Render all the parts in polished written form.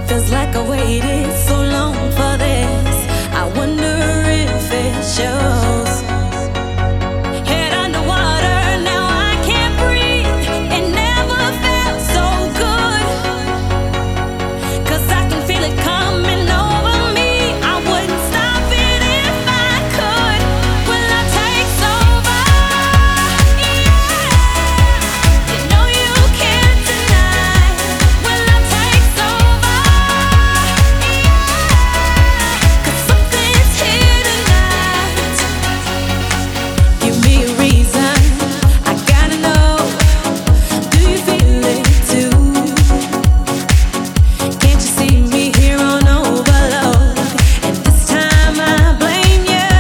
Feels like I waited so long for this. I wonder if it shows. Head underwater, now I can't breathe. It never felt so good. 'Cause I can feel it coming over me. I wouldn't stop it if I could. Will love takes over? Yeah. You know you can't deny. Will love takes over? Yeah. 'Cause something's here tonight. Give me a reason, I gotta know. Do you feel it too? Can't you see me here on overload? And this time I blame you.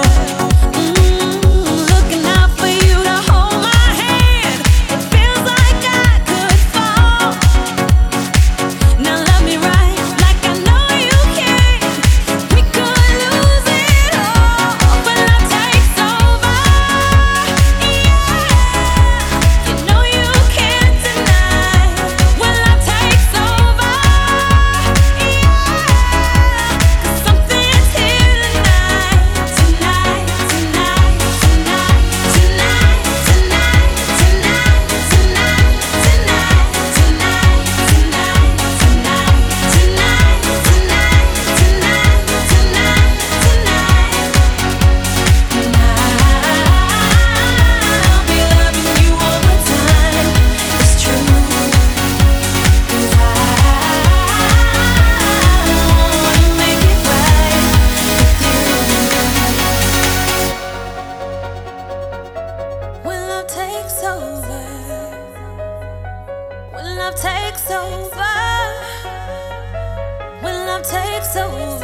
Looking out for you to hold my hand. It feels like I could fall. Now love me right, like I know you can. We could lose it all, but love takes over. Yeah, you know you can't deny. When love takes over, yeah, 'cause something's here tonight, tonight, tonight, tonight, tonight, tonight, tonight, tonight, tonight, tonight, tonight, tonight, tonight, I'll be loving you all the time. It's true, 'cause I wanna make it right with you. When love takes over, when love takes over, when love takes over.